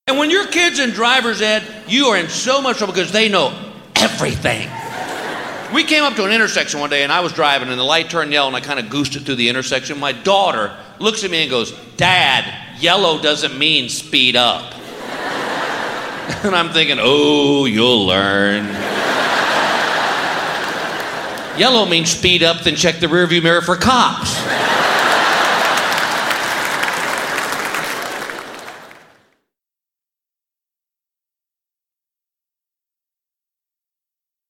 And when your kid's in driver's ed, you are in so much trouble because they know everything. We came up to an intersection one day and I was driving and the light turned yellow and I kind of goosed it through the intersection. My daughter looks at me and goes, "Dad, yellow doesn't mean speed up." And I'm thinking, oh, you'll learn. Yellow means speed up, then check the rearview mirror for cops.